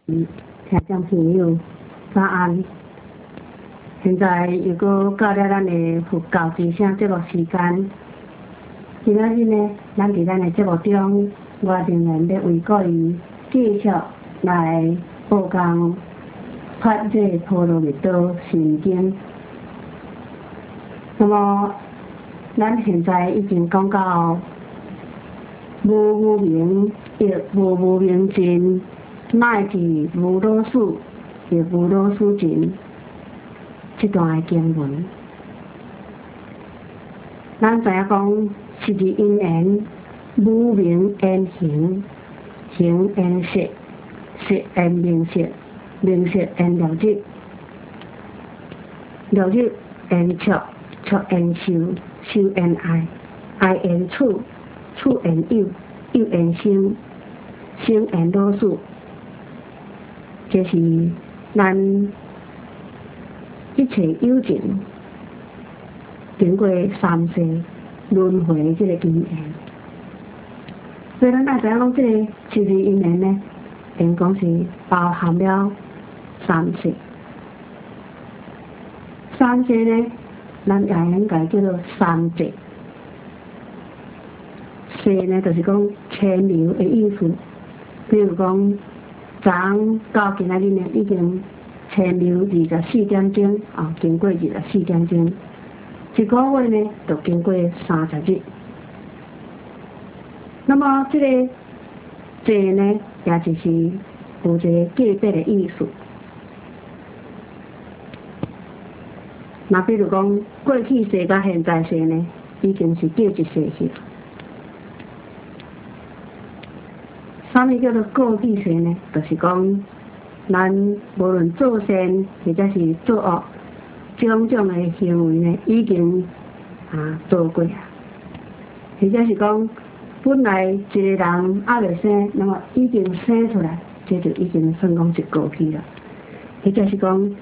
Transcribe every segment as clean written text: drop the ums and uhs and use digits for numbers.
听众朋友，早安！现在又搁到了咱的佛教之声节目时间。今仔日呢，咱伫咱的节目中，我仍然要为各位继续来播讲《发这波罗蜜多心经》。那么，咱现在已经讲到无明亦无明尽，乃至无老死亦无老死尽这段的经文。咱知影讲，是之因缘，无明缘行，行缘色，色缘名色，名色缘了入，了入缘触，触缘受，受缘爱，爱缘处，处缘有，有缘生，生缘老死。这是咱一切有情经过三世轮回这个因缘，所以咱大知影讲，这个七世因缘呢，应讲是包含了三世。三世呢，咱也应该叫做三世。世呢，就是讲千流的意思，比如讲。昨到今仔日呢，已经千流24点钟啊，经过24点钟，一个月呢，就经过30日。那么这个这呢，也就是有一个界别的意思。那比如讲，过去世甲现在世呢，已经是隔一世去了。啥物叫做过去世呢？就是讲，咱无论做善或者是做恶，种种的行为呢，已经做过啊。或者是讲，本来一个人还未生，那么已经生出来，这就已经算讲是过去了。或者是讲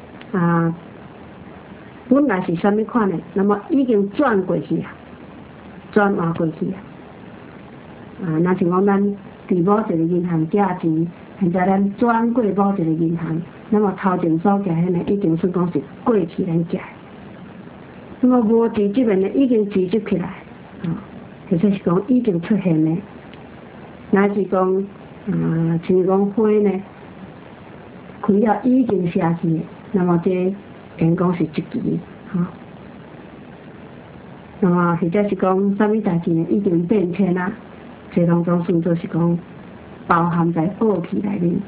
本来是啥物款的，那么已经转过去啊，转换过去啊。那像讲咱。伫某一个银行借钱，现在咱转过某一个银行，那么头前所借迄呢，已经算讲是过去咱借。那么无直接的呢，已经直接起来，或者是讲已经出现呢，乃至讲像讲花呢，开了已经下去，那么这应讲是一期，那么或者是讲啥物代志呢，已经变迁啦。这当中算作是讲包含在过去内面。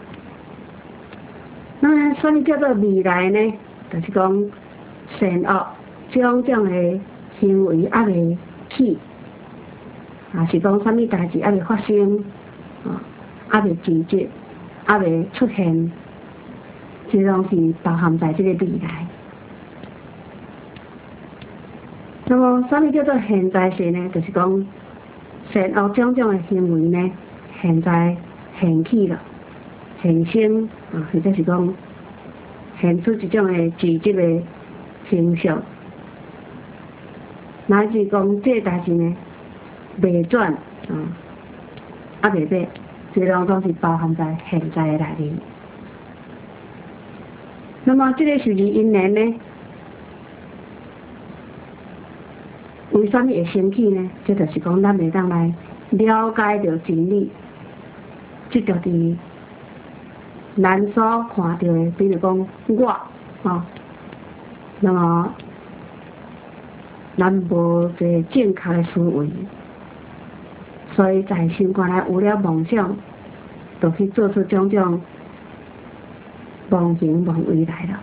那么，什么叫做未来呢？就是讲善恶种种的行为还未起，是讲什么代志还未发生，还未直接，还未出现，这拢是包含在这个未来。那么，什么叫做现在时呢？就是讲。善恶种种的行为呢，现在现起了，现生或者是讲现出一种的自质的形象，乃至讲这代志呢未转未变，这拢总是包含在现在的内面。那么这个是因缘呢？为什么会生气呢？这就是讲，咱袂当来了解到真理，这就是咱所看到的，比如讲我那么咱无一个正确的思维，所以在心肝内有了梦想，就去做出种种妄行妄为来了。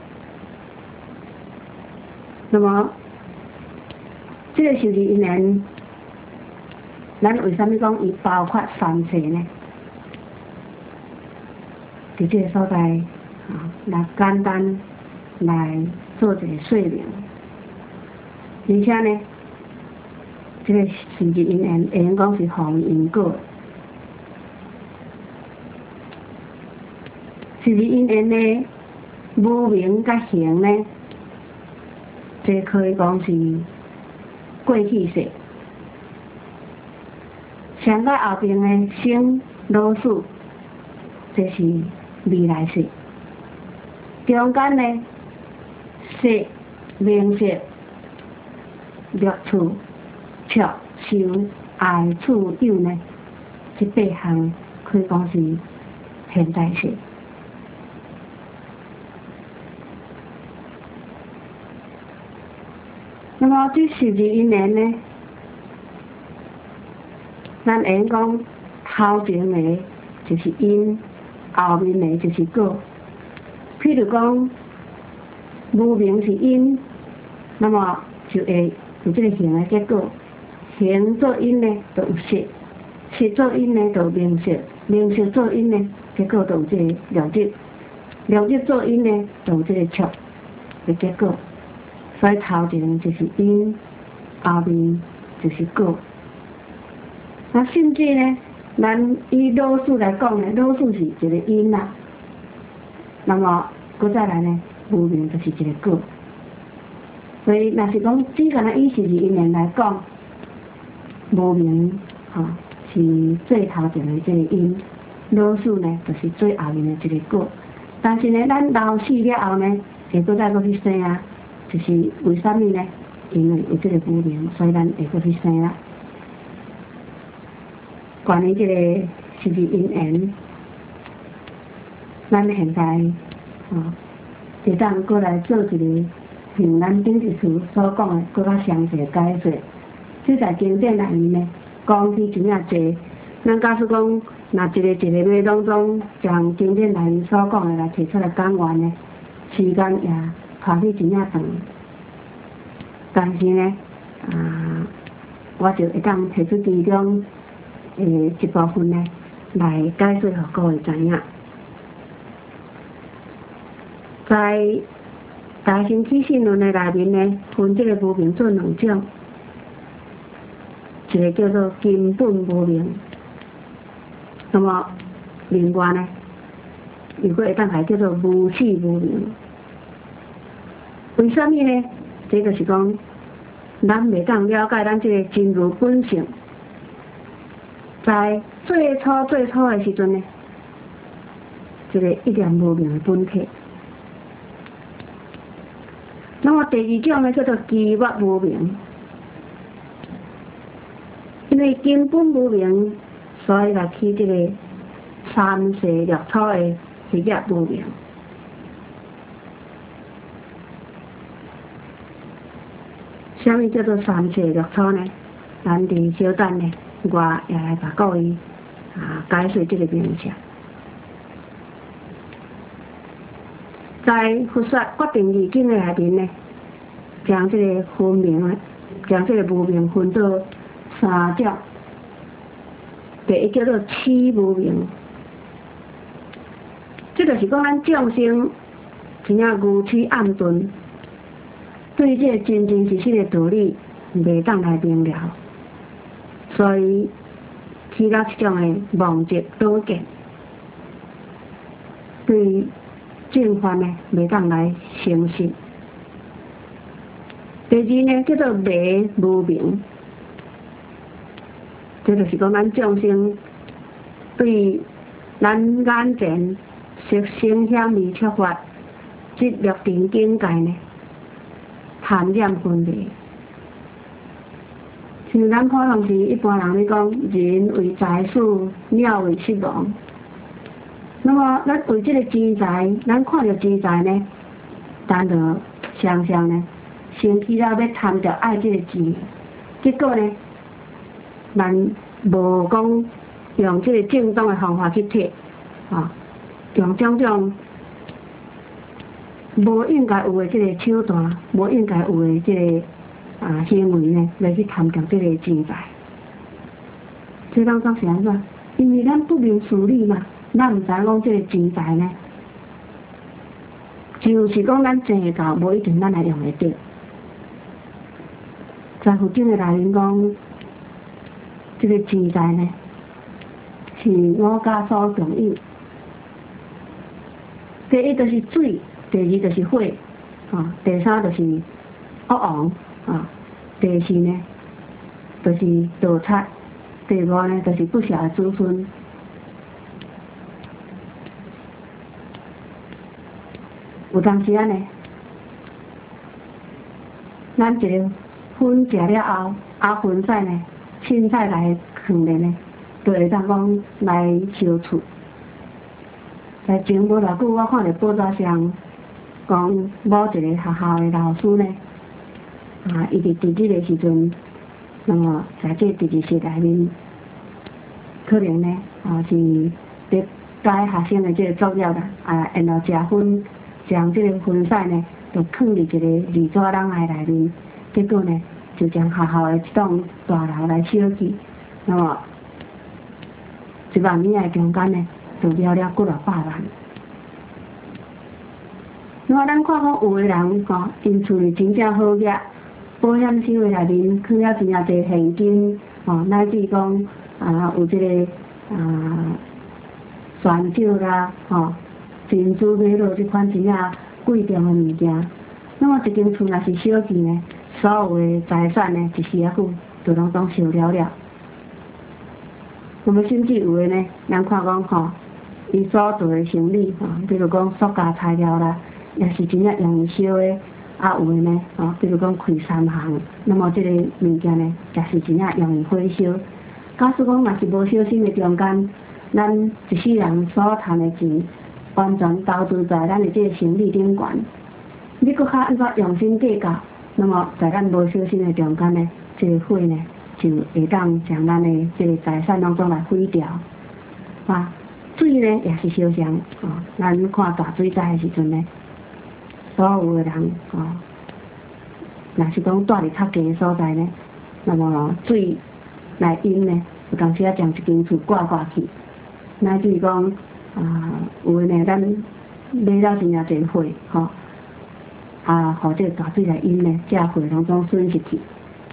那么。这个受持因缘，咱为什么讲伊包括三世呢？伫这个所在来简单来做一个说明。而且呢，这个受持因缘，会用讲是防因果。受持因缘呢，无明甲行呢，这可以讲是。过去世，上到后边的生老死，这是未来式，中间呢色名色乐趣触受爱处有呢，这八项可以讲是现代式。那么这12因缘呢，咱会讲头前的就是因，后面的就是果。譬如讲无明是因，那么就会有这个行的结果。行做因呢，就有色；色做因呢，就有名色；名色做因呢，结果就有这个了知；了知做因呢，就有这个触的结果。所以头前就是因，后面就是果。那甚至呢，咱以老数来讲呢，老数是一个因啦。那么，搁再来呢，无明就是一个果。所以，若是讲只干那以12因缘来讲，无明是最头前的这个因，老数呢就是最后面的这个果。但是呢，咱老死了后呢，会搁再搁去生啊。就是为什么呢？因为有这个无明，所以咱会过去生啦。关于这个12因缘，咱现在会当过来做一个像咱顶一次所讲的更较详细的解说。这在经典内面呢，讲起真正侪。咱假使讲，若一个码当中，将经典内面所讲的来提出来讲完呢，时间也跑去真正长，但是呢，我就会当提出其中一部分呢来解说，互各位知影。在大乘起信论的内面呢，分这个无明做两种，一个叫做根本无明，那么另外呢，如果会当来叫做无始无明。为什么呢？这就是讲，咱袂当了解咱这个真如本性，在最初的时阵呢，这个一念无明的本体。那么第二种呢，叫做机灭无明，因为根本无明，所以来起这个三世六处的机灭无明。什么叫做三世六处呢？咱伫小等呢，我也来把各位解说这个名词。在佛说决定义经的内面呢，将这个分明将这个无明分做三种。第一叫做痴无明，这就是讲咱众生真正愚痴暗钝。对这个真真实实的道理袂当来明了，所以起到一种的妄执倒见，对正法呢袂当来相信。第二呢叫做迷无明，这就是讲咱众生对咱眼前色声香味触法这六尘境界呢，贪念分别，像咱普通时一般人咧讲，人为财死，鸟为食亡。那么，咱为这个钱财，咱看到钱财呢，咱就常常呢，生气了要贪着爱这个钱，结果呢，咱无讲用这个正当的方法去摕，用种种无应该有的这个手段，无应该有的这个行为呢，来去贪着这个钱财。这当中是安怎？因为咱不明事理嘛，咱唔知讲这个钱财呢，就是讲咱挣得到，无一定咱来用得到。在佛经的内面讲，这个钱财呢，是五家所共有。第一就是水。第二就是火，第三就是恶王，第四呢就是盗贼，第五呢就是不孝的子孙。 有当时安尼，咱一个粉食了后，粉菜呢，凊彩来放咧呢，就会当讲来烧厝。在前无偌久，我看到报纸上讲某一个学校的老师呢，伊伫地质的时阵，那么在这地质室内面，可能呢，是咧教学生的这个作业啦，然后食薰，将这个薰菜呢，就放入一个二纸笼内面，结果呢，就将学校的一栋大楼来烧去，那么1万米的中间呢，就了了几落百万。那么咱看讲有的人因厝里真正好业，保险箱的内面放了真正侪现金，乃至讲有这个泉酒啦，珍珠美露这款真正贵重的物件。那么一间厝若是烧去呢，所有的财产呢，一时啊久就拢烧了了。那么甚至有的呢，咱看讲伊所做的生意比如讲塑胶材料啦，也是真正容易烧的。有的呢比如讲开3行，那么这个物件呢，也是真正容易火烧。假使讲若是无小心的中间，咱一世人所赚的钱，完全投资在咱的这个生意顶悬。你搁较安怎用心计较，那么在咱无小心的中间呢，这个火呢就会当将咱的这个财产当中来毁掉。水呢也是相像，咱看大水灾的时阵呢，所有的人若是讲住伫较低的所在呢，那么水来因呢，有当时啊将一间厝挂去，乃至讲有的呢，咱买了真正侪火互这个大水来因呢，这火拢总损失去。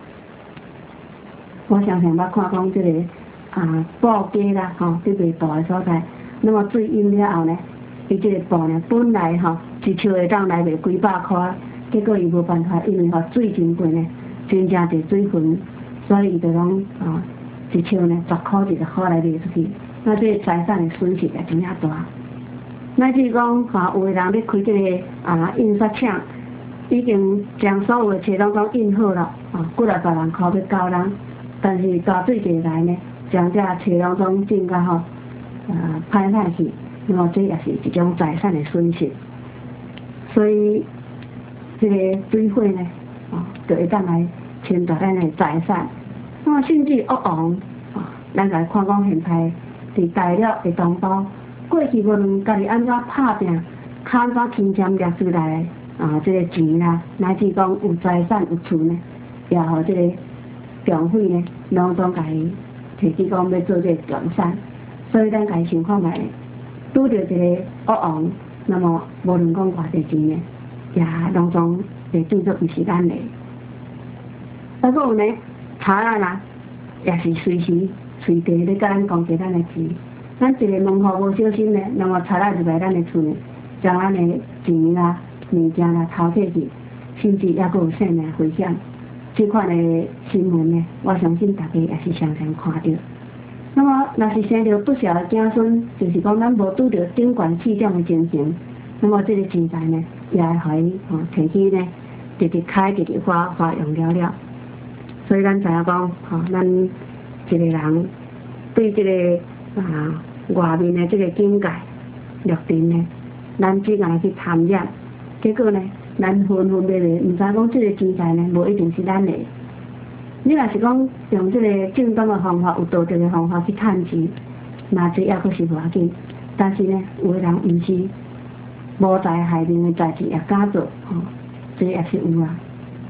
我常常捌看讲这个布街啦，伫卖布的所在，那么水淹了后呢，伊这个布呢本来一束会当来卖几百块，结果伊无办法，因为水真贵呢，真正侪水分，所以伊就拢一束呢10块20块来卖出去，那这个财产的损失也真正大。乃至讲有的人咧开这个印刷厂，已经将所有的册拢总印好了，几60万块要交人，但是大水一来呢，将这册拢总进到歹去，那么这也是一种财产的损失。所以这个水火呢，就会当来牵带咱的财产。那么甚至恶王，咱来看讲现在伫大陆的东部，过去无论家己安怎打拼，安怎轻占掠出来这个钱啦，乃至讲有财产有厝呢，也互这个强匪呢，拢总家己摕去讲要做这个强产。所以咱家己想看卖，拄着一个恶王，那么无论讲偌济钱呢，也拢总会变作毋是咱的。还佫有呢，賊仔啦，也是随时随地咧甲咱攻击咱的钱。咱一个门户无小心呢，那么賊仔入来咱的厝呢，将咱的钱啦、物件啦偷摕去，甚至也佫有生命危险。这款的新闻呢，我相信大家也是常常看到。那么，若是生着不孝的子孙，就是讲咱无拄着顶悬气种的情形，那么这个钱财呢，也会互伊摕去呢，直直开直直花用了了。所以咱知影讲，咱一个人对这个外面的这个境界略定呢，咱只爱去贪染，结果呢，咱分分别别，毋知讲这个钱财呢，无一定是咱的。你若是讲用这个正当的方法，有道德的方法去趁钱，那这也佫是无要紧。但是呢，有的人毋是无在害人的代志也敢做，这也是有啊。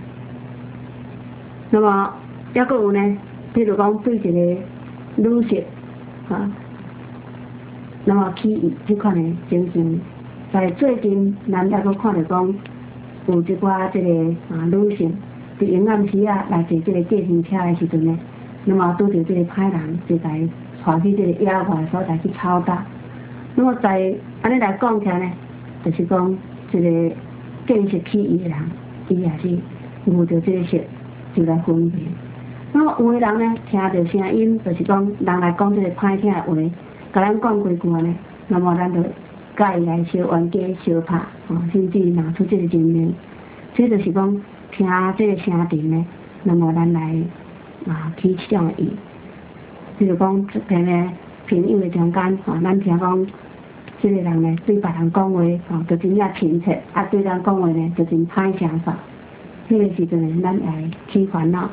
那么也佫有呢，比如讲对一个女色那么起义这款的情形，在最近咱也佫看到讲，有一寡这个女性。伫阴暗时来坐这个计程车的时阵呢，那么拄着这个歹人就来带去这个野外的所在去抄打。那么在安尼来讲起来呢，就是讲这个建设起义的人，伊也是遇着这个事就来分辨。那么有的人呢，听到声音，就是讲人来讲这个歹听的话，甲咱讲几句呢，那么咱就甲伊来相冤家相拍，甚至拿出这个人命，这就是讲听这个声调呢，那么咱来起这种意，比如讲平个朋友的中间，咱听讲这个人呢对别人讲话，就真正亲切，对咱讲话呢就真歹声法，迄个时阵呢，咱来起烦恼。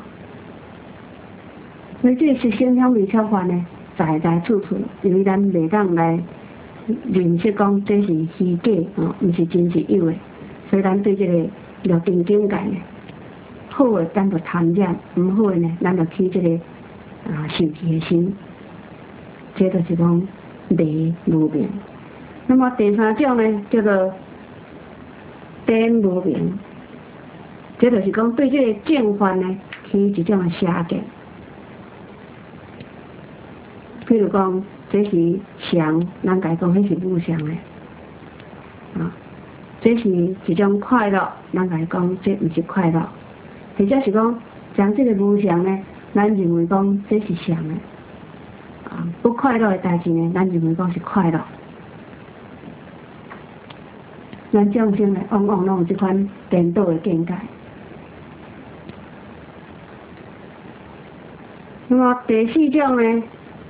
所以这个是心香味超法呢，在在处处，因为咱袂当来认识讲这是虚假，毋是真是有的。所以咱对这个六定境界呢，好的咱就贪染，唔好的呢，咱就起这个受气的心。这就是讲离无明。那么第三种呢，叫做颠无明。这就是讲对这个正法呢，起一种邪见。譬如讲，这是常，咱家讲迄是无常的，这是一种快乐，咱家讲这毋是快乐，或者是讲将这个无常呢，咱认为讲这是常的，不快乐的代志呢，咱认为讲是快乐。咱众生呢，往往拢有这款颠倒的见解。那么第四种呢？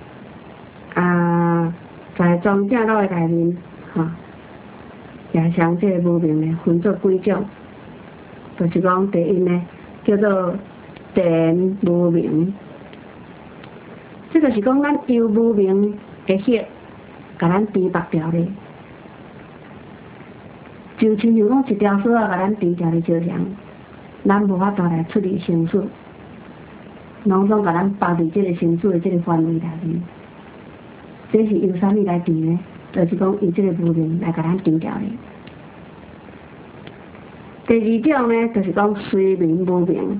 在庄正道的内面，也将这个无明呢分作几种，就是讲第一呢叫做颠无明，这就是讲咱由无明的色，甲咱颠白掉咧，就亲像讲一条绳甲咱颠掉咧相像，咱无法度来处理生死，拢总甲咱绑伫这个生死的这个范围内面。这是由啥物来治呢？就是讲由这个无明来甲咱治掉的。第二种呢，就是讲随眠无明，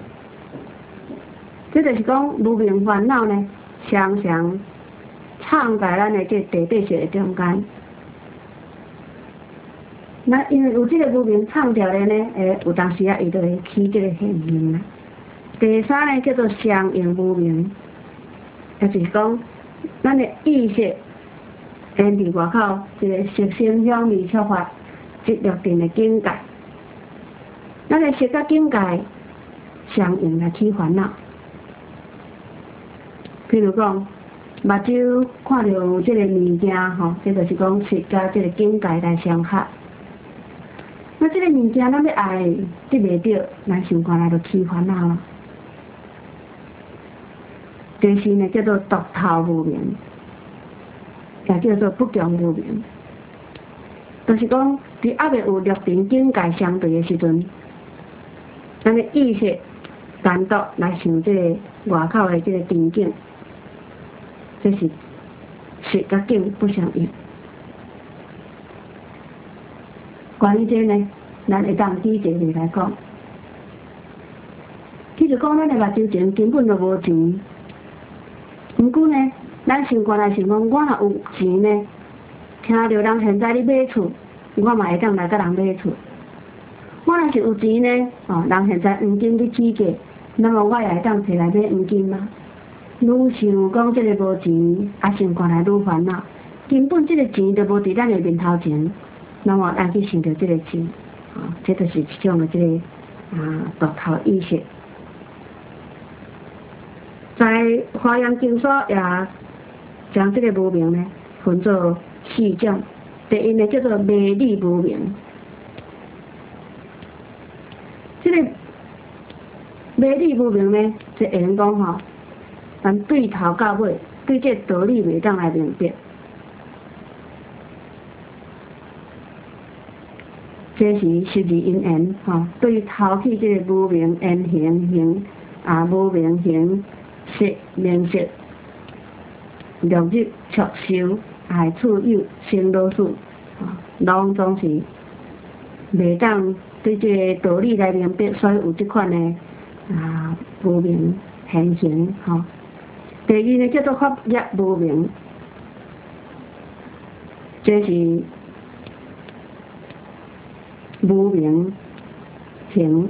这就是讲无明烦恼呢，常常藏在咱的这地底色的中间。那因为有这个无明藏掉的呢，有当时伊就会起这个现象啦。第三呢，叫做相应无明，也就是讲。咱的意识，因伫外口这个色声香味触法这六定的境界，咱的色甲境界相应来起烦恼。譬如讲，目睭看到这个物件，这就是讲色甲这个境界来相合。那这个物件咱要爱得袂到，咱想看来就起烦恼了。第四呢，叫做独头无明，也叫做不强无明。就是讲，伫还未有六定境界相对的时阵，咱的意识单独来想这个外口的这个情景，这是色甲境不相应。关于这呢，咱会当举一个例来讲，譬如讲，咱的目睭前根本就无钱。毋过呢，咱想过来想讲，我若有钱呢，听到人现在咧买厝，我嘛会当来甲人买厝。我若是有钱呢，人现在黄金咧起价，那么我也会当摕来买黄金嘛。愈想讲这个无钱，想过来愈烦恼。根本这个钱就无伫咱的面头前，那么咱去想到这个钱，这就是一种的这个独头意识。在华严经所也将这个无明呢分作四种。第一呢叫做迷理无明，这个迷理无明呢，就会用讲咱对头到尾对这道理袂当来明白，这是十二因缘对头起这个无明缘行无明行。色名色，六入触受爱处有生老死，拢总是袂当对这个道理来明白，所以有这款的无明现行第二呢叫做法业无明，这是无明行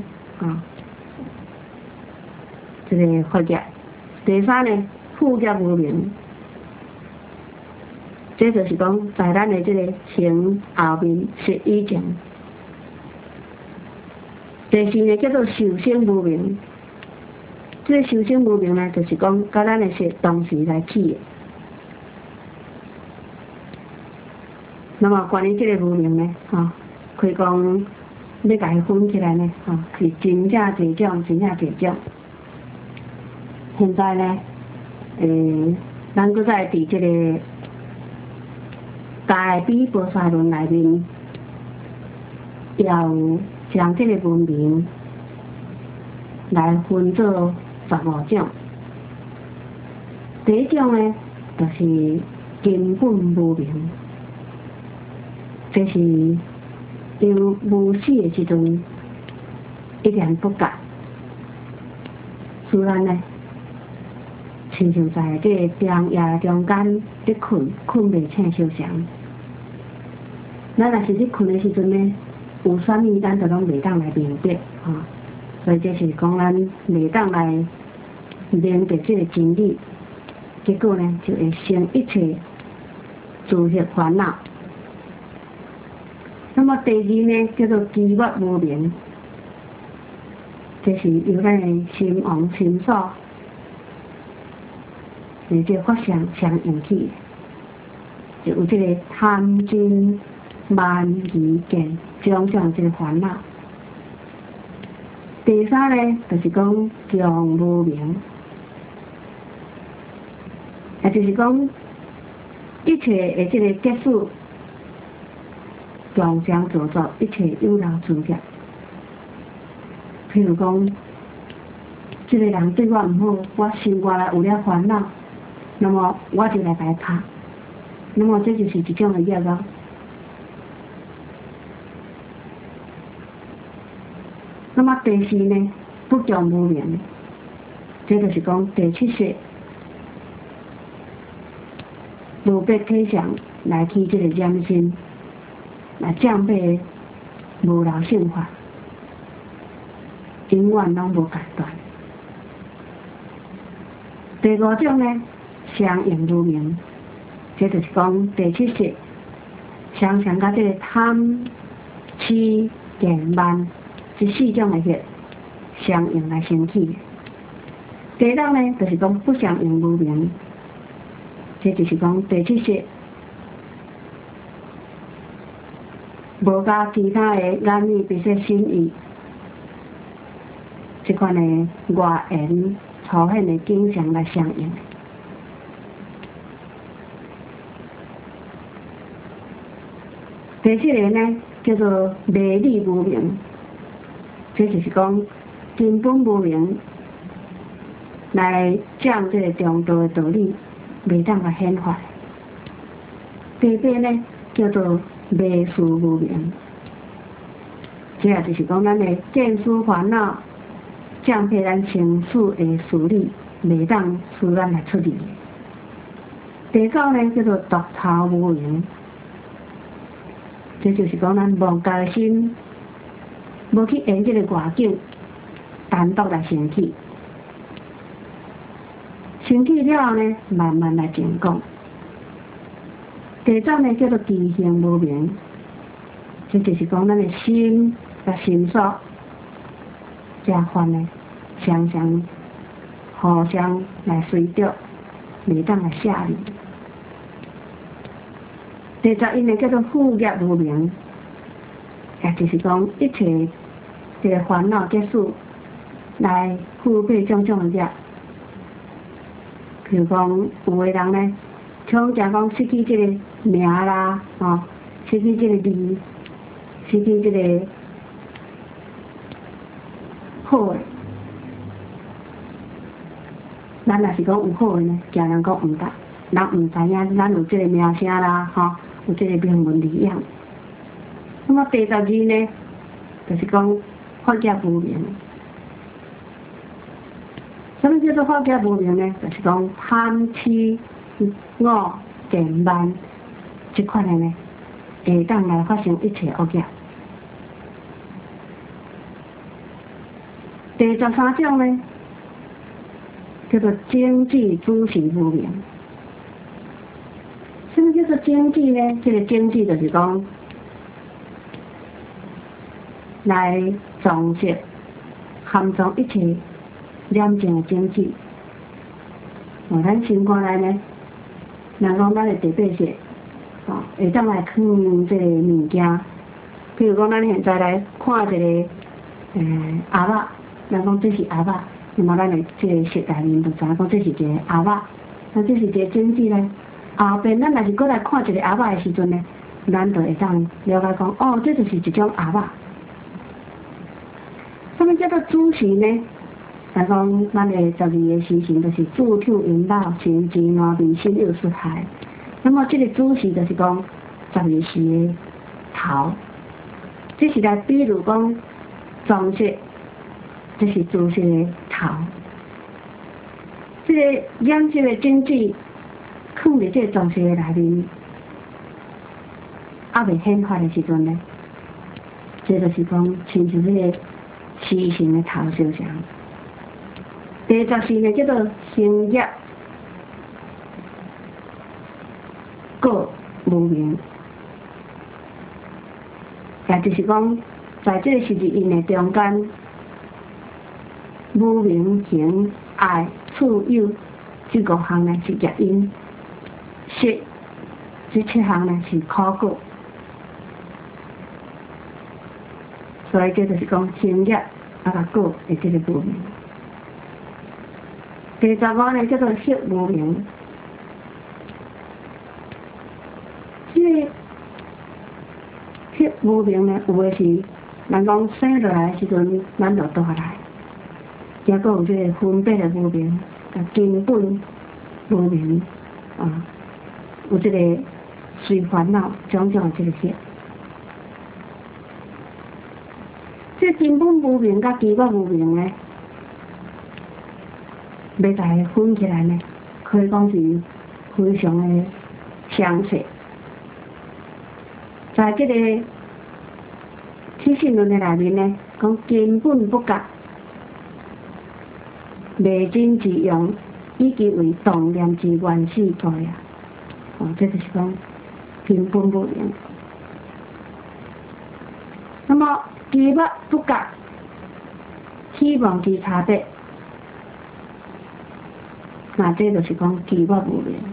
这个法业。第三呢，副业无明， 这就是讲在咱的这个行后面是以前。第四呢叫做受生无明，这个受生无明呢，就是讲甲咱的是同时来起的。那么关于这个无明呢，可以讲要甲伊分起来呢，是真正侪种，真正侪种。现在呢，咱搁再伫这个《大比菩萨论》内面，也有将这个文明来分做15种。第一种呢，就是根本无明，这是因无始的时阵一点不觉，自然呢，亲像在这个中夜中间咧困袂醒相常。咱若是咧困的时阵呢，有啥物咱就拢袂当来明白所以这是讲咱袂当来明白这个真理，结果呢就会生一切自业烦恼。那么第二呢，叫做机灭无明，这是由咱的心王心所，而且法相引起，就有这个贪嗔慢疑见种种这个烦恼。第三呢，就是讲强无明，也就是讲一切的这个结束。妄想造作一切有漏自业，譬如讲，这个人对我唔好，我心外来有了烦恼，那么我就来甲伊拍，那么这就是一种的业咯。那么第四呢，不强无明，这就是讲第七识无别体相来起这个染心。来降背无漏性法，永远拢无间断。第五种呢，相应无明，这就是讲第七识常常甲这个贪、痴、见、慢这4种的业相应来生起。第六呢，就是讲不相应无明，这就是讲第七识。无甲其他的眼耳鼻舌身意，这款的外缘出现的景象来相应。第七个呢，叫做迷理无明，这就是讲根本无明来讲这个中道的道理，袂当来显化。第八呢，叫做迷事无明，这也就是讲咱的见思烦恼，降配咱情绪的事理，袂当自然来处理。第九呢，叫做独头无明，这就是讲咱妄家的心，无去缘这个外境，单独来生起，生起了后呢，慢慢来静讲。第十呢，叫做机性无明，这就是讲咱的心甲心所这款呢，常常互相来随着，袂当来下离。第11呢，叫做负业无明，也就是讲一切这个烦恼结束，来负背种种的业。譬如讲，有的人呢，像讲失去这个名啦，失去这个利，失去这个好的。咱若是讲有好的呢，惊人讲唔得，人唔知影咱有这个名声啦，有这个名闻利养。那么第12呢，就是讲法界无明。什么叫做法界无明呢？就是讲贪痴我见慢这款的呢，会当来发生一切恶业。第13种呢，叫做经济主事无明。什么叫做经济呢？这个经济就是讲来总结含藏一切廉政的经济。咱生活内呢，人讲咱的地底下，会当来藏这个物件。譬如讲，咱现在来看一个鸭肉，人讲这是鸭肉，那么咱的这个室内面就知影讲这是一个鸭肉，那这是一个经济呢。后边咱若是过来看一个鸭肉的时阵呢，咱就会当了解讲，哦，这就是一种鸭肉。什么叫做主食呢？来讲，咱的12个时辰就是自土引导，行之暖味，心有四海。那么这个主食就是讲12时的头，这是来比如讲装饰，这是主食的头。这个养殖的经济放伫这个装饰的内面，还未显化的时阵呢，这就是讲亲像这个时辰的头相像。第10呢叫做兴业，过无明，也就是讲，在这个12因的中间，无明、行、爱、处、有这5项呢是业因，识这7项呢是苦果，所以这就是讲兴业啊果的这个无明。第15呢叫做识无明，这个识无明呢，有的是咱讲生落来的时阵，咱就大来，也佫有这个分别的无明，根本无明有这个随烦恼种种的这个识。这根本无明甲基本无明呢，要甲它分起来呢，可以讲是非常的详细。在这个起信论的内面呢，讲根本不觉，未真之用，以及为动念之原始度呀。这就是讲根本不明。那么基本不觉，希望之差别。那这就是讲基本无明。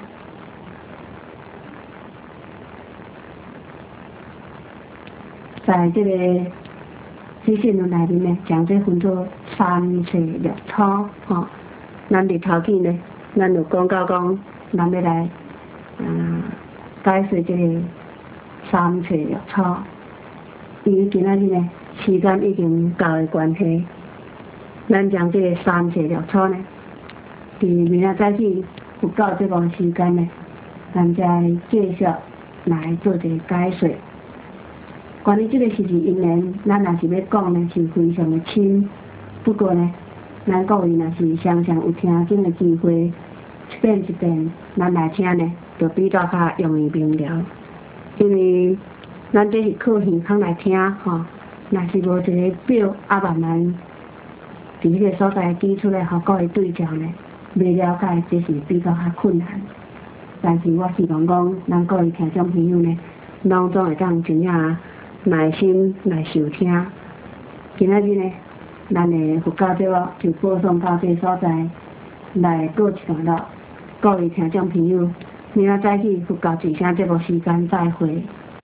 在这个起信论内面呢，将这分作3世6初。咱伫头前呢，咱就讲到讲，咱要来解释这个3世6初。因为今仔日呢，时间已经到的关系，咱将这个3世6初呢，伫明仔早起有到这个时间呢，咱再继续来做一个解说。关于这个12因缘，咱若是要讲呢，是非常的深。不过呢，咱各位若是常常有听经的机会，一遍一遍咱来听呢，就比较较容易明了。因为咱这是靠耳孔来听若是无一个表，慢慢伫迄个所在举出来，互各位对照呢，未了解，这是比较较困难。但是我希望讲，咱各位听众朋友呢，拢总会当真正耐心来收听。今仔日呢，咱的佛教节目就播送到这所在，来过一段落。各位听众朋友，明仔早起佛教之声节目时间再会。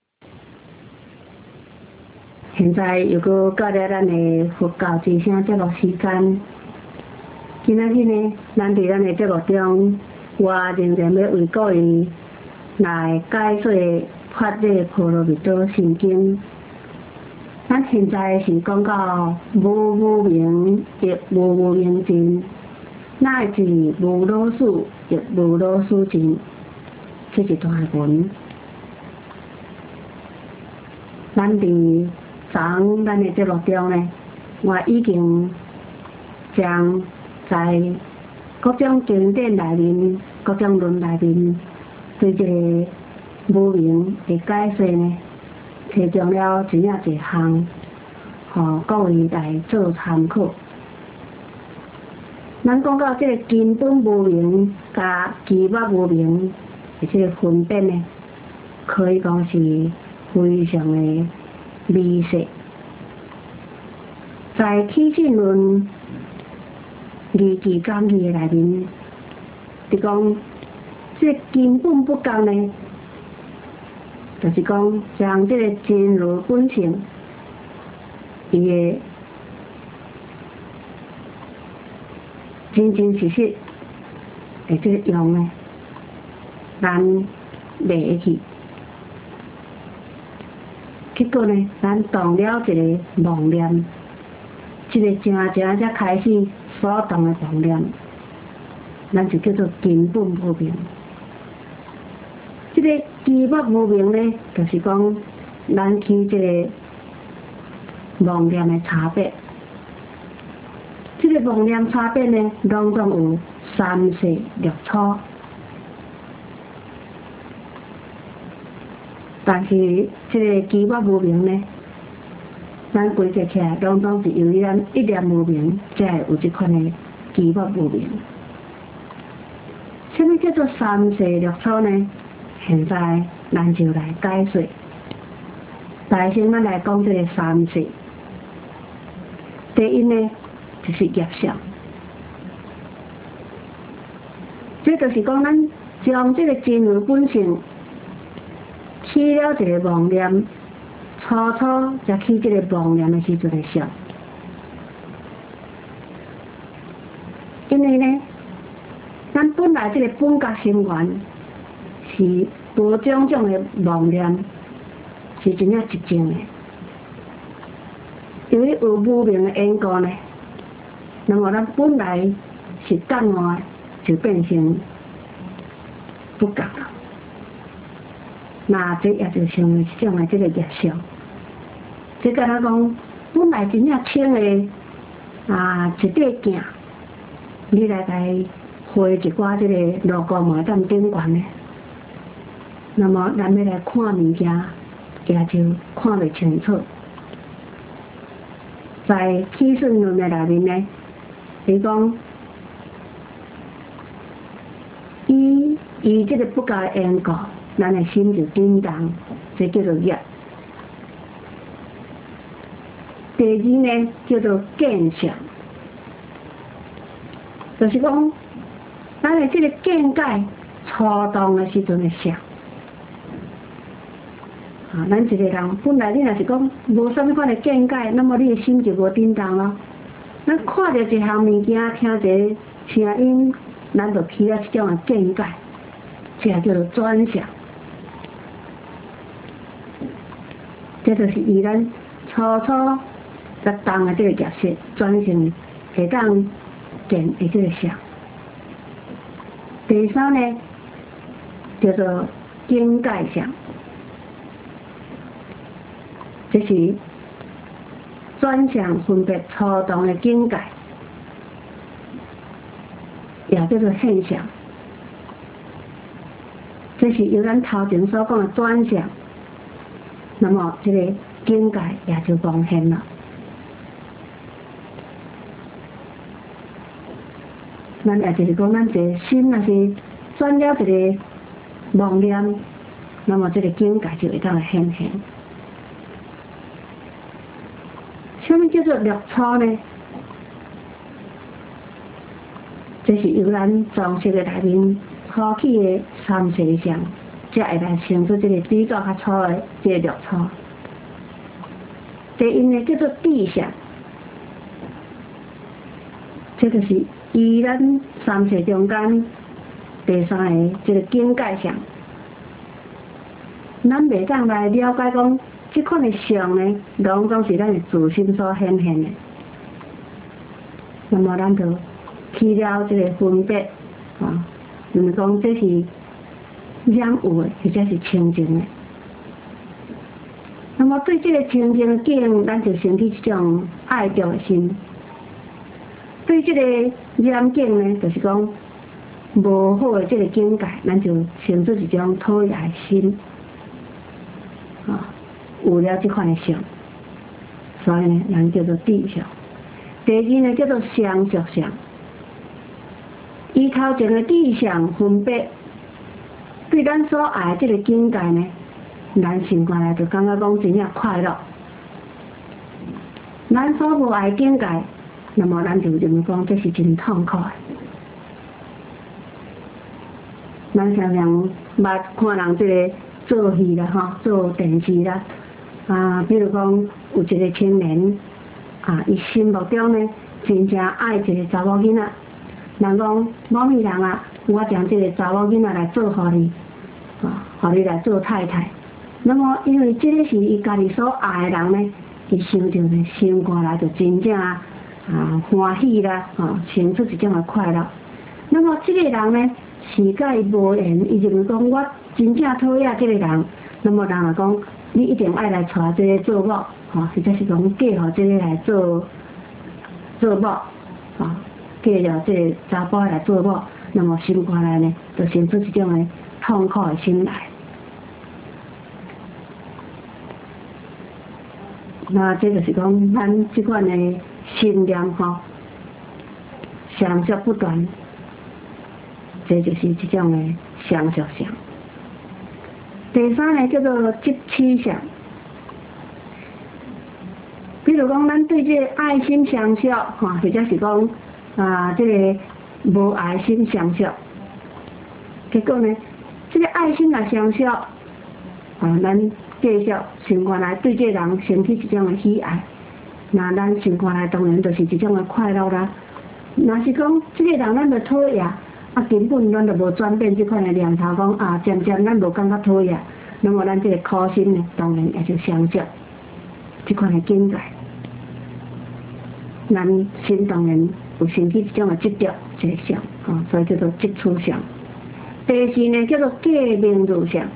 现在又搁到了咱的佛教之声节目时间。今仔日呢，咱伫咱的节目中，我仍然要为各位来解说《法理波罗蜜多心经》。咱现在是讲到无明亦无明尽，乃至无老死亦无老死尽，这一段文。咱伫咱的节目中呢，我已经将在各种经典内面、各种论内面，对这个无明的解说呢，提供了真正一项，互各位来做参考。咱讲到这个根本无明甲基本无明的这个分别呢， 可以讲是非常的微细。在起信论义记讲义的内面，就讲这根本不共呢，就是讲将这个真如本性，伊的真真实实的这个用呢，咱袂会去。结果呢，咱动了一个妄念，这个正正才开始所动的妄念，咱就叫做根本无明。这个基本无明呢，就是讲咱起这个妄念的差别。这个妄念差别呢，拢总有三世六初。但是这个基本无明呢，咱归结起来，拢总是由于咱一念无明，才会有这款的基本无明。什么叫做三世六初呢？现在咱就来解说。大先咱来讲这个三世。第一呢，就是业相。这就是讲咱将这个真如本性起了一个妄念，初初才起这个妄念的时阵的相。因为呢，咱本来这个本觉心源是无种种的妄念，是真正寂静的。由于有无明的缘故呢，那么咱本来是共换，就变成不共了。那这也就成为一种的这个业相。这敢若讲，本来真正清的一块镜，你来画一寡这个路高毛站顶悬的，那么咱要来看物件，也就看袂清楚。在起信论的内面呢，伊讲伊这个不该缘故，咱的心就震动，这叫做业。第二呢，叫做见相，就是讲咱的这个见解初动的时阵的相。咱一个人本来你若是讲无啥物款的见解，那么你的心就无震动咯。咱看到一项物件，听一个声音，咱就起了这种的见解，这也叫做转相。这就是以咱初初在动的这个角色转成会当见的这个相。第三呢，叫做境界相。这是转向分别初动的境界，也叫做现象。这是由咱头前所讲的转向，那么这个境界也就呈现了。咱也就是讲，咱这心若是转了一个妄念，那么这个境界就会当来显现。什么叫做六初呢？这是由咱藏识的内面初起的三世相，才会来生出这个比较较粗的这个六初。第一呢，叫做地相，这就是依咱三世中间第三个这个境界相。咱袂当来了解讲，这款的相呢，拢总是咱的自心所显现的。那么咱就起了这个分别，就是讲这是染有的，或者是清净的。那么对这个清净的境，咱就生起一种爱着的心；对这个染境呢，就是讲无好的这个境界，咱就生出一种讨厌的心。有了这款的相，所以呢，咱叫做地相。第二呢，叫做相续相。伊头前的地相分别，对咱所爱这个境界呢， 咱心肝内就感觉讲真正快乐。咱所无爱境界，那么咱就认为讲这是真痛苦的。咱常常捌看人这个做戏啦，吼，做电视啦，比如讲有一个青年，伊心目中呢，真正爱一个查某囡仔，人讲某物人啊，我将这个查某囡仔来做互你，互你来做太太。那么因为这个是伊家己所爱的人呢，伊想着呢，心肝内就真正欢喜啦，生出一种的快乐。那么这个人呢，是甲伊无缘，伊认为讲我真正讨厌这个人，那么人就讲你一定爱来娶这个做某，或者是讲嫁互这个来做某，嫁了这个查甫来做某，那么心肝内呢，就生出一种的痛苦的心来。那这就是讲咱这款的心念相续不断，这就是这种的相续相。第三呢叫做执取相，比如讲咱对这个爱心相续，或者是讲这个无爱心相续，结果呢，这个爱心来相续，咱继续心肝内对这个人升起一种的喜爱，那咱心肝内当然就是一种的快乐啦。若是讲这个人咱就讨厌，根本咱就无转变这款的念头，讲渐渐咱无感觉讨厌，那么咱这个苦心呢，当然也就相续这款的境界。咱心当然有升起一种的执着这个相，所以叫做执取相。第四呢叫做假名如相。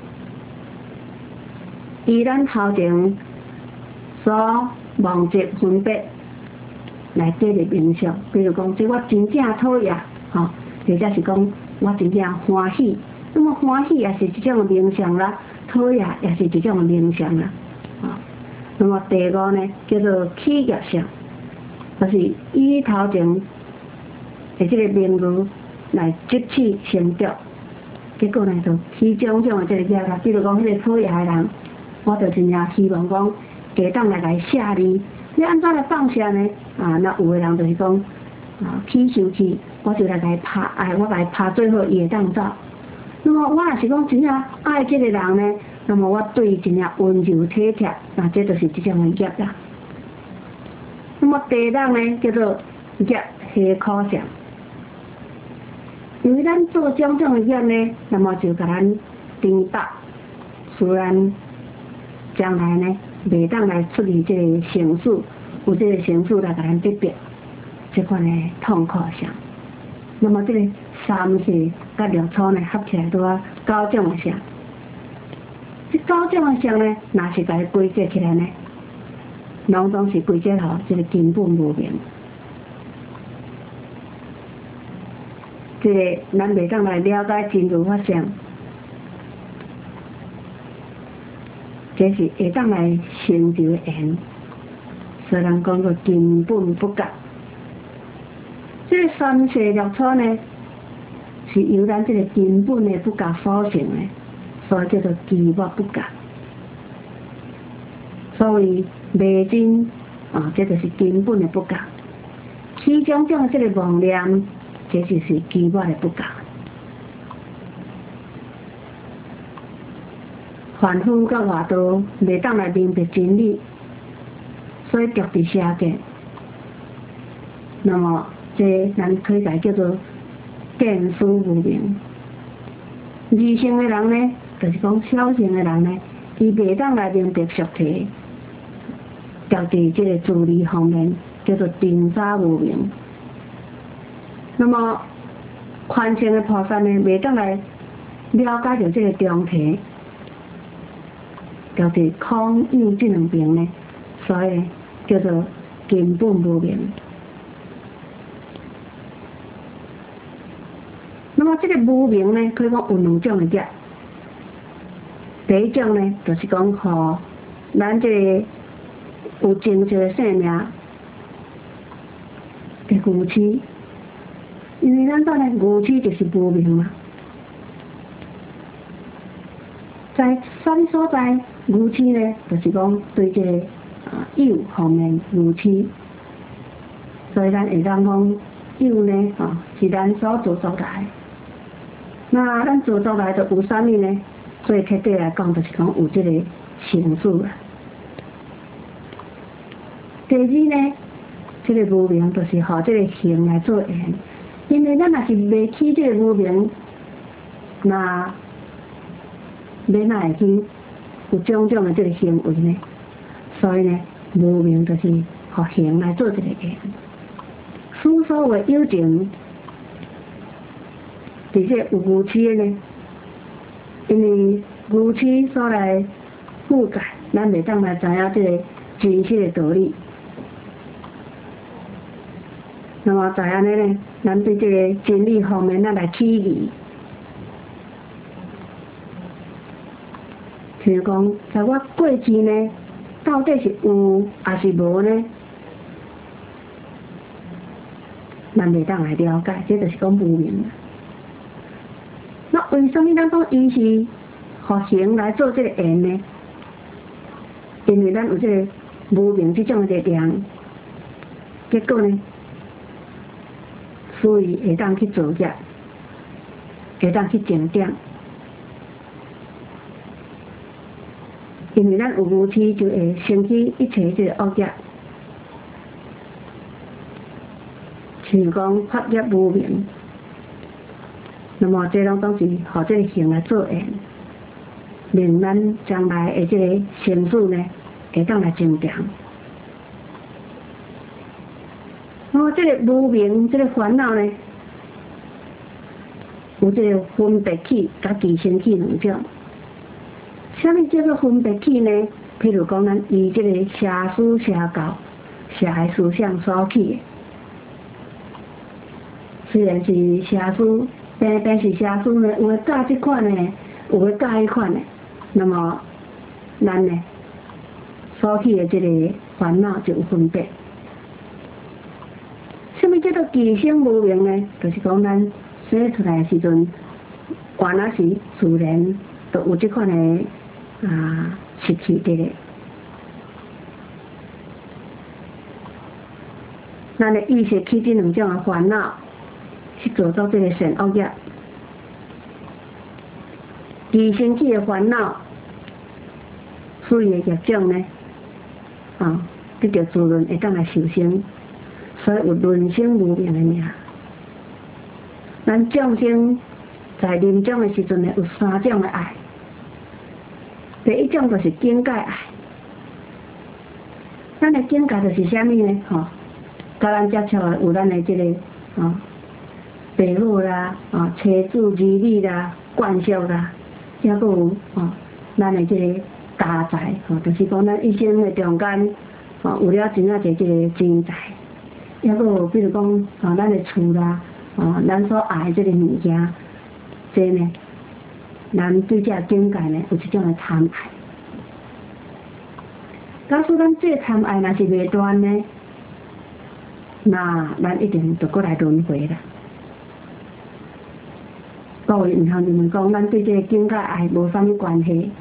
以咱头前所忘记分别来建立名相，比如讲，这我真正讨厌，或者是讲我真正欢喜，那么欢喜也是一种名相啦，讨厌也是一种名相啦，那么第五呢叫做起业相，就是以头前的这个名句来执取成着，结果呢就起种种的这个业啦，比如讲，迄个讨厌的人。我就真正希望讲，下当来来写你，你安怎来放下呢？那有的人就是讲，起生气，我就来拍，我来拍最后伊会当走。那么我若是讲真正爱这个人呢，那么我对伊真正温柔体贴，那这就是一种的业啦。那么第六呢，叫做业下苦相。因为咱做种种的业呢，那么就甲咱颠倒，使咱将来呢，袂当来处理这个情绪，有这个情绪来甲咱得病，这款的痛苦相。那么这个三世甲六初呢合起来都啊9种的相。这9种的相呢，若是甲伊归结起来呢，拢总是归结互这个根本无明。这个咱袂当来了解真如法相。这是会当来成就的缘，所以人讲做根本不觉。这个三世六初呢，是由咱这个根本的不觉所成的，所以叫做寂寞不觉。所谓迷真这就是根本的不觉。起种种这个妄念，这就是寂寞的不觉。凡夫甲外道袂当来明白真理，所以着伫邪见。那么这咱可以叫做见思无明。二乘的人呢，就是讲小乘的人呢，伊袂当来明白俗体，着伫这个自利方面叫做定沙无明。那么宽乘的菩萨呢，袂当来了解到这个中体。就是空有这两边呢，所以叫做根本无明。那么这个无明呢，可以讲有两种的业。第一种呢，就是讲互咱这个有正确的性命的愚痴，因为咱讲呢，愚痴就是无明嘛。 在啥物所在牛市呢？就是讲对这个酉方面牛市，所以咱会当讲酉呢，是咱所做出来。那咱做出来就有啥物呢？最彻底来讲，就是讲有这个情绪啦。第二呢，这个无明就是和这个形来做缘，因为咱若是未起这个无明，那要哪会去有种种的这个行为呢？所以呢，无明就是和形来做这个缘。所所谓有情，伫这有牛市的呢，因为牛市所来附介，咱袂当来知影这个真实的道理。那么在安尼呢，咱对这个真理方面，咱来起疑。譬如讲，在我过去呢，到底是有还是无呢？咱袂当来了解，这就是讲无明。那为什么咱讲伊是和形来做这个缘呢？因为咱有这个无明这种的力量，结果呢？所以会当去作业，会当去整点，因为咱有无知，就会升起一切这个恶业，像讲法业无明。那么这拢都是和这个形来做缘，令咱将来的这个生死呢，会当来增强。这个无明，这个烦恼呢，有这个分别起甲寄生起两种。什么叫做分别起呢？譬如讲，咱以这个邪思邪教、邪的思想所起的，虽然是邪思，但是邪思呢，有的教这款呢，有的教迄款呢，那么咱呢所起的这个烦恼就有分别。什么叫做寄生无明呢？就是讲咱生出来的时阵，原来是自然都有这款的习气的咧。咱的意识起这两种的烦恼，去做到这个善恶业。寄生起的烦恼，所以的业种呢，得到自然会当来受生。所以有轮生无明的命。咱众生在临终的时阵呢，有三种的爱。第一种就是境界爱。咱的境界就是啥物呢？甲咱接触的有咱的这个父母啦、妻子儿女啦、眷属啦，也佫有咱的这个家财，就是讲咱一生的中间有了真正这个钱财。也佫有，比如讲，咱的厝啦，咱所爱的这个物件，这呢，咱对这境界呢有一种的贪爱。假使咱这贪爱若是未断呢，那咱一定就过来轮回啦。各位唔通认为讲，咱对这个境界爱无啥物关系。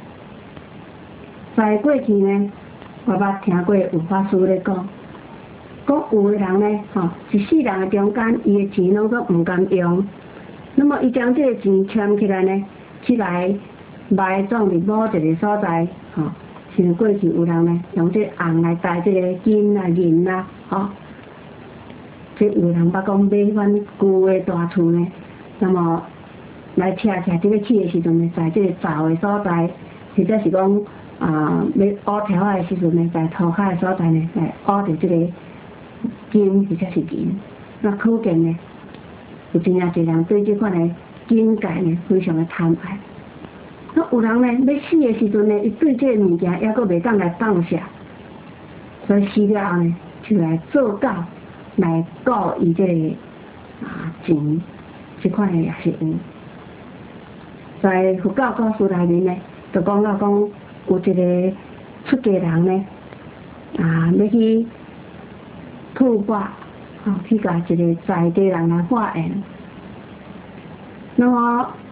在过去呢，我捌听过有法师咧讲。讲有的人呢，一世人的中间，伊的钱拢都唔甘用，那么伊将这个钱签起来呢，起来埋葬伫某一个所在，像过去有人呢，用这红来戴这个金啊、银啊，这有人捌讲买番旧的大厝呢，那么来车这个去的时阵呢，在这个灶的所在，或者是讲要挖条的时阵呢，在涂骹的所在呢，来挖着这个。金或者是银，那可见呢，有真正侪人对这款的境界呢非常的贪爱。那有人呢要死的时阵呢，伊对这个物件还佫袂当来放下，所以死了后呢，就来做狗来顾伊这个钱，这款的也是有。在佛教故事内面呢，就讲到讲有一个出家人呢，要去吐化，去甲一个在地人来化缘。那么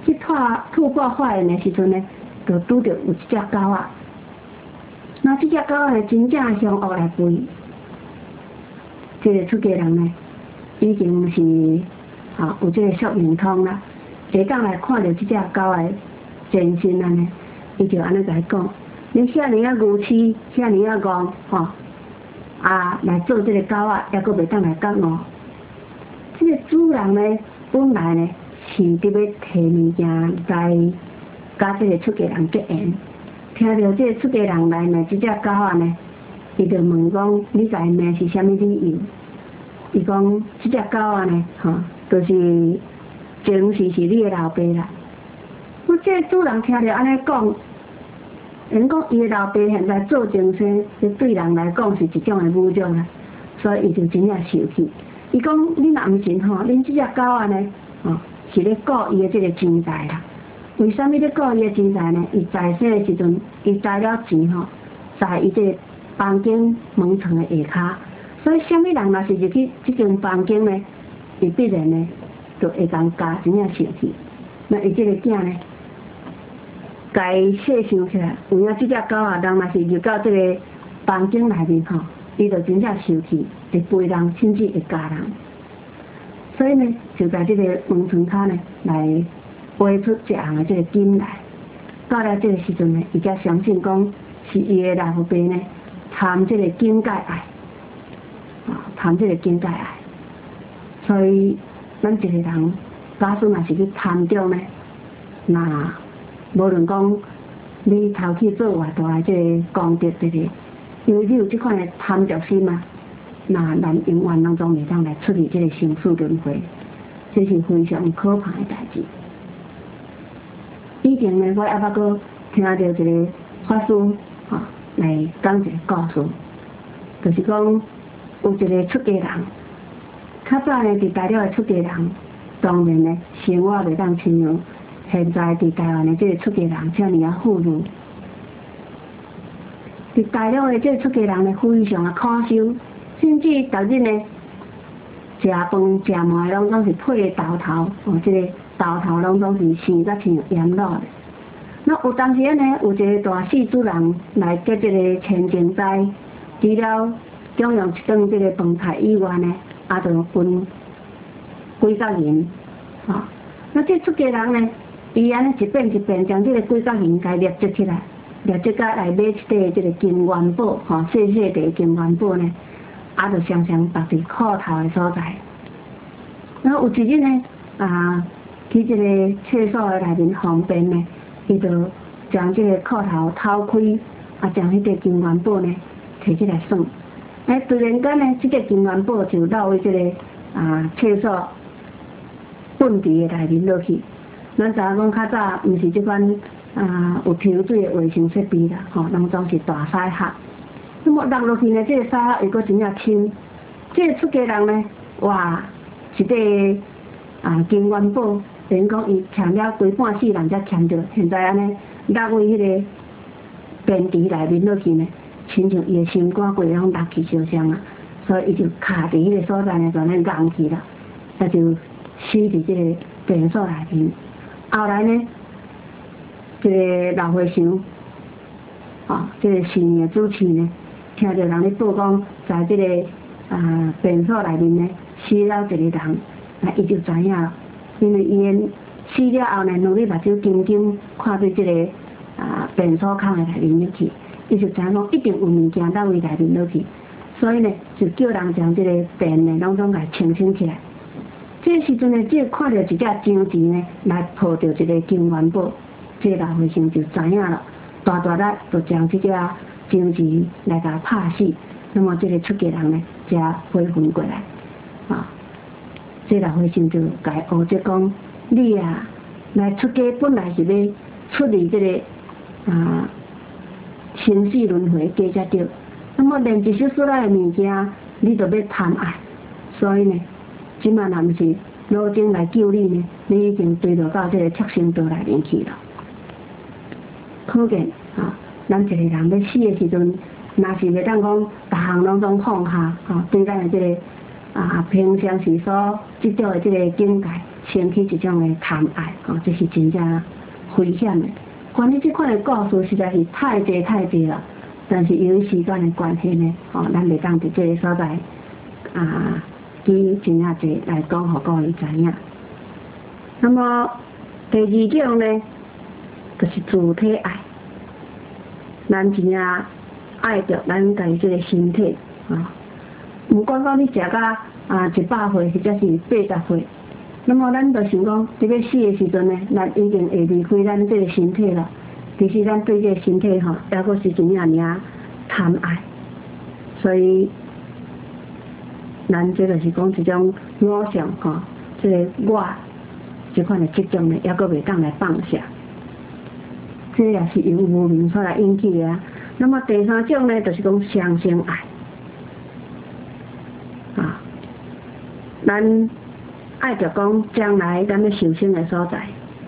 去吐破化缘的时阵呢，就拄着有一只狗仔。那这只狗仔真正向恶来吠，这个出家人呢，已经是有这个宿命通啦。下当来看到这只狗仔前身安尼，伊就安尼甲伊讲：你遐尼啊愚痴，遐尼啊戆来做这个狗仔，还阁袂当来觉悟。这个主人呢，本来呢是伫要摕物件来甲这个出家人结缘。听到这个出家人来呢，这只狗仔呢，伊就问讲：你甲伊骂是啥物理由？伊讲这只狗仔呢，就是前世是你的老爸啦。我这主人听到安尼讲，因讲伊的老爸现在做前世，这对人来讲是一种的侮辱啦，所以伊就真正生气。伊讲你若毋信恁这只狗仔呢，是咧顾伊的这个钱财啦。为什么咧顾伊的钱财呢？伊在世的时阵，伊带了钱在伊这个房间门窗的下骹，所以什么人若是入去这间房间呢，伊必然呢就会共家真正生气。那伊这个囝呢，家细想起来，有影这只狗仔人若是入到这个房间内面伊就真正生气，会吠人，甚至会咬人。所以呢，就在这个门窗骹呢来飞出一项的这个金来。到了这个时阵呢，伊才相信讲是伊的老爸呢贪这个金界爱，贪这个金界爱。所以咱一个人，假使若是去贪着呢，那无论讲你头去做偌大的这个功德对不？因为你有这款的贪着心那咱永远当中袂当来处理这个生死轮回，这是非常可怕的代志。以前呢，我还捌阁听到一个法师来讲一个故事，就是讲有一个出家人，较早呢伫台湾的出家人，当然呢生活袂当亲像现在伫台湾的这个出家人遮尔啊富裕。伫大陆的这个出家人呢，非常的苦修，甚至逐日呢，食饭食糜拢总是配豆头，这个豆头拢总是生甲像盐卤的。那有当时呢，有一个大士主人来结这个千金斋，除了供养一顿这个饭菜以外呢，也就分几角银，那这出家人呢，伊安尼一遍一遍将这个几角银给捏积起来。了，即个来买一块这个金元宝，细细的金元宝呢，就常常放伫裤头的所在。然后有一日呢，去这个厕所的内面方便呢，伊就将这个裤头偷开，将迄个金元宝呢摕起来算。突然间呢，这个金元宝就落去这个厕所粪池的内面落去。咱知影讲较早毋是即款。有抽水的卫生设备啦，拢总是大屎盒。那么落落去呢，这个屎盒又阁真正轻。这个出家人呢，哇，一块金元宝，等于讲伊欠了规半世人才欠着，现在安尼落去迄个便池内面落去呢，亲像伊的心肝骨拢落去烧伤啊，所以伊就卡伫迄个所在呢，就安尼硬去啦，那就死伫这个便所内面。后来呢？这个老和尚，这个寺庙主持呢，听到人咧报讲，在这个便所内面呢，死了一个人，伊就知影了，因为伊死了后呢，两只目睭紧紧看对这个便所坑的内面入去，伊就知影讲一定有物件到位内面落去，所以呢，就叫人将这个便呢，拢总来清清起来。这时阵呢，只看到一只章子呢，来抱着一个金元宝。这个老和尚就知影了，大力就将这只章子来甲拍死。那么这个出家人呢，才恢复过来。这个老和尚就甲伊学者讲：你来出家本来是要处理这个生死轮回加才对。那么连一小所来的物件，你就要贪爱，所以呢，即摆若毋是老僧来救你呢，你已经坠落到这个畜生道内面去了。可见咱一个人要死的时阵，若是袂当讲逐项拢总放下，对咱的这个平常时所执着的这个境界， 升起一种的贪爱，这是真正危险的。关于这款的故事实在是太多太多了，但是由于时间的关系呢，咱袂当伫这个所在举真正侪来讲，互各位知影。那么第二种呢，就是自体爱，咱真正爱着咱家己这个身体不管讲你食到100岁或者是80岁，那么咱就想讲，伫要死的时阵呢，咱已经会离开咱这个身体了。其实咱对这个身体也阁是真正尔贪爱，所以咱这就是讲一种我想这个我这款的执着呢，也阁袂当来放下。这也是由无明所来引起的。那么第三种呢，就是讲相生爱咱爱着讲将来咱要受生的所在，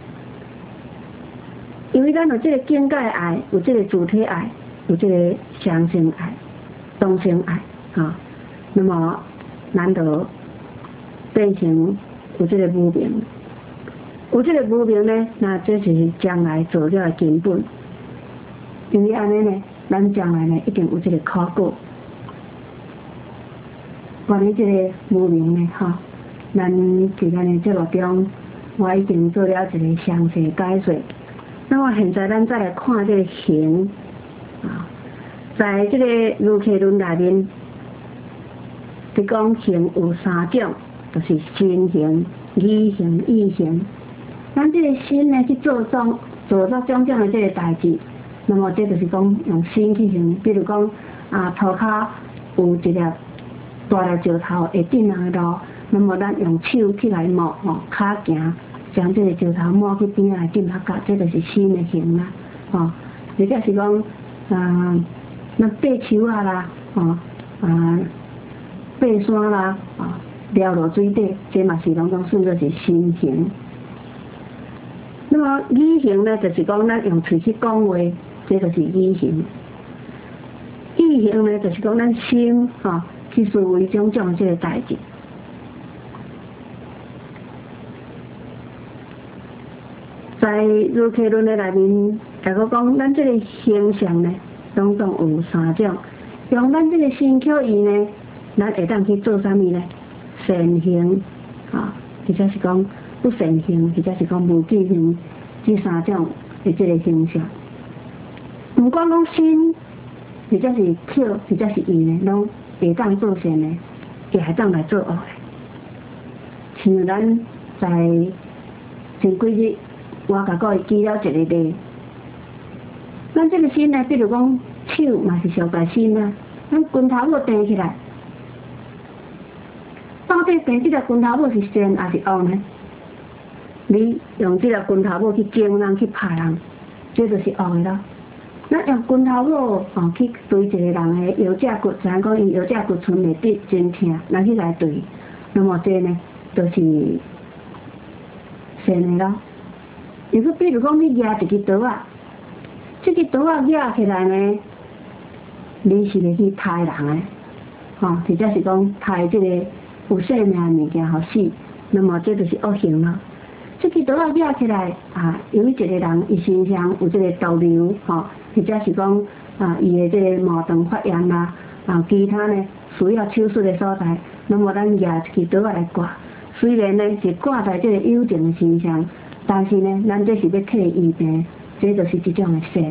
因为咱有这个境界爱，有这个主体爱，有这个相生爱、同生爱那么咱就变成有这个无明，有这个无明呢，那这是将来做了的根本。因为安尼呢，咱将来呢一定有这个苦果。关于这个无明呢，咱伫咱的节目中，我已经做了一个详细解说。那么现在咱再来看这个行在这个儒家论内面，伫讲行有3种，就是身行、意行、意行。咱这个心呢去做种种种的这个代志，那么这就是讲用心去行。比如讲涂骹有一粒大粒石头会震人的路，那么咱用手去来摸脚行，将这个石头摸去边来震下脚，这就是心的行啦或者是讲咱爬树啦爬山啦撩落水底，这嘛是拢算作是心行。那么意行呢，就是讲咱用嘴去讲话，这就是意行。意行呢，就是讲咱心去思维种种这个代志。在儒家论的内面，也个讲咱这个形象呢，总共有3种。用咱这个身口意呢，咱会当去做啥物呢？善行或者是讲不善行，或者是讲无记行，这3种的这个形象。不管讲心，或者是口，或者是意呢，拢会当做善的，也会当来做恶的。像咱在前几日，我甲各位举了一个例，咱这个心呢，比如讲手嘛是上大心咱拳头母定起来，到底定这个拳头母是善还是恶呢？你用这个拳头母去惊人、去拍人，这就是恶的咯。咱用拳头母去对一个人的腰脊骨，像讲伊腰脊骨寸袂直真疼，咱去来对，那么这呢，就是善的咯。如果比如讲你举一支刀这支刀举起来呢，你是会去杀人的，或者是讲杀这个有生命的物件互死，那么这就是恶行咯。这支刀举起来由于一个人伊身上有这个毒瘤或者是讲伊的这个毛囊发炎啦其他呢需要手术的所在，那么咱举一支刀来割，虽然呢是割在这个有情的身上，但是呢，咱这是要替伊病，这就是一种的善。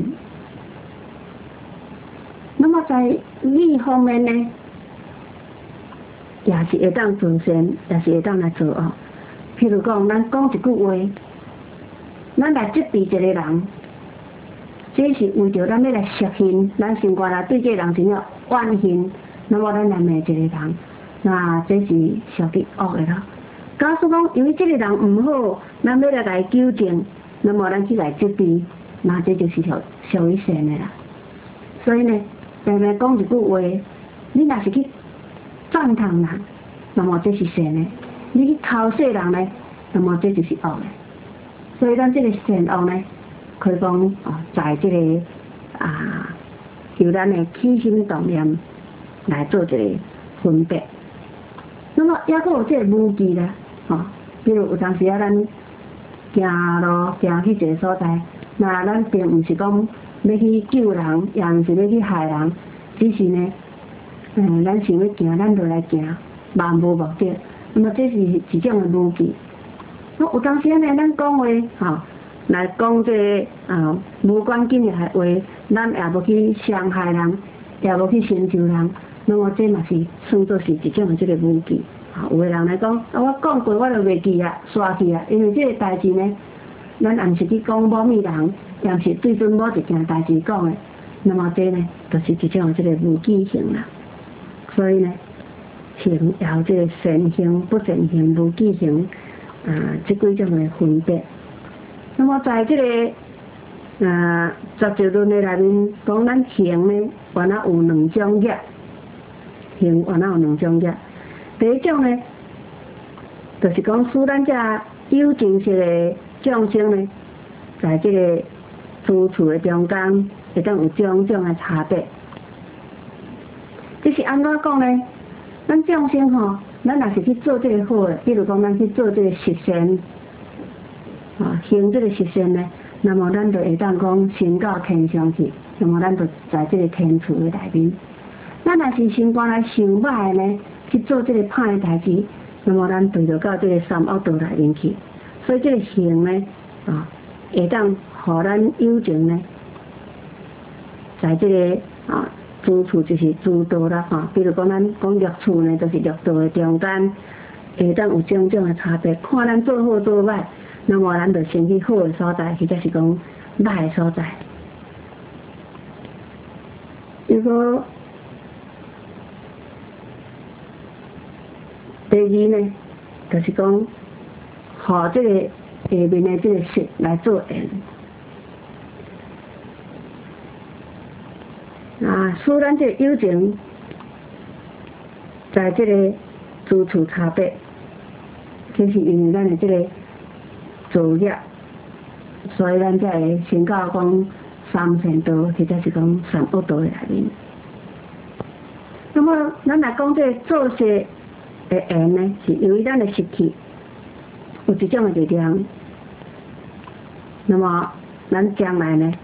那么在意方面呢，也是会当做善，也是会当来做恶。譬如讲，咱讲一句话，咱来责备一个人，这是为着咱要来实现，咱心肝内对这个人真了怨恨，那么咱来骂一个人，那这是属于恶的啦。假使讲由于这个人唔好，咱要来纠正，那么咱去来责备，那这就是属于善的啦。所以呢，平平讲一句话，你若是去赞叹人，那么这是善的；你去嘲笑人呢，那么这就是恶的。所以咱这个善恶呢，可以讲在这个由咱的起心动念来做一个分别。那么也阁有这个无记啦， 比如有当时啊，咱行路行去一个所在，那咱并毋是讲要去救人，也毋是要去害人，只是呢，咱想要行，咱就来行，漫无目的。那么这是一种的无记。有当时呢，咱讲话来讲这无关紧要的话，咱也无去伤害人，也无去伤受人，那么这嘛是算作是一种的这个无记。有的人来讲，我讲过我就袂记啊，刷去啊，因为这个代志呢，咱也毋是去讲某物人，也毋是对准某一件代志讲的，那么这呢，就是一种这个无记性啦。所以呢，行也有这个善行、不善行、无记行这几种的分别。那么在这个十条论的内面，讲咱行呢，原来有两种业，行原来有两种业。第一种呢，就是讲使咱这有情识的众生呢，在这个诸处的中间，会当有种种的差别。这是安怎讲呢？咱众生咱若是去做这个好的，比如讲咱去做这个实善，行这个实善呢，那么咱就会当讲升到天上去，那么咱就在这个天厝的内面。咱若是心肝来想歹的呢，去做这个歹的代志，那么咱对着到这个三恶道内面去。所以这个行呢，会当互咱有情呢，在这个诸处就是诸道啦比如讲咱讲六处呢，就是六道的中间，会当有种种的差别。看咱做好做歹，那么咱就先去好的所在，或者是讲歹的所在。如果第二呢，就是讲，互这个下面的这个识来做缘，使咱这个有情，在这个诸处差别，这是因为咱的这个造业，所以咱才会升到讲三善道，或者是讲三恶道的内面。那么，咱来讲这个做事的缘呢，是由于咱的习气有一种的力量，那么咱将来呢，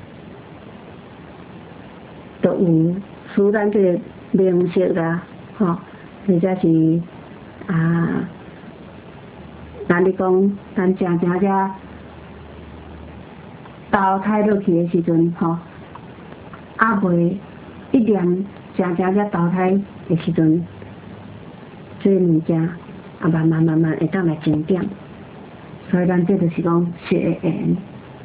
就有使咱这个名色啦，或者是咱咧讲，咱正这投胎落去的时阵，还未一念正这投胎的时阵。这个物件慢慢会当来增长，所以咱这就是讲识的缘，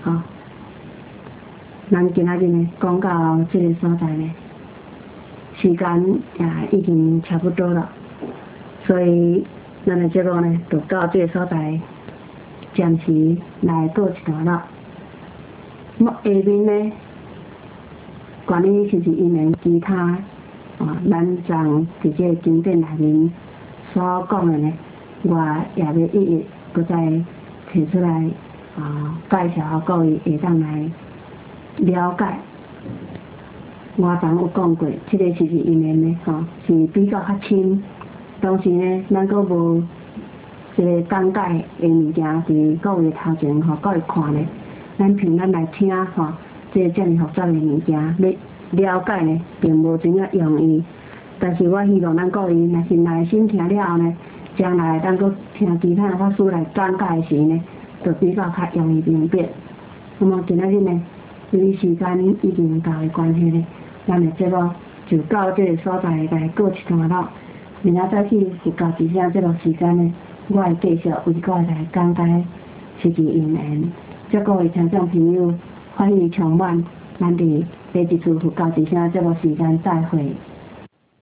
咱今仔日呢讲到这个所在呢，时间也已经差不多了，所以咱的节目呢就到这个所在，暂时来告一段落。下面呢，关于就是因缘其他咱从伫这个经典内面所讲的呢，我也要一一搁再提出来介绍各位会当来了解。我昨有讲过，这个是因缘呢，是比较较深。当时呢，咱搁无这个讲解的物件伫各位头前各位看呢，咱凭咱来听这个这么复杂的物件，要了解呢，并无怎样容易。但是我希望咱各位若是耐心听了后呢，将来咱搁听其他法师来讲解时呢，就比较较容易明白。那么今仔日呢，由于时间已经到的关系呢，咱的节目就到这个所在来告一段落。明仔早起佛教之声这个时间呢，我会继续为各位来讲解实际因缘。祝各位听众朋友欢喜充满，咱伫第一次佛教之声这个时间再会。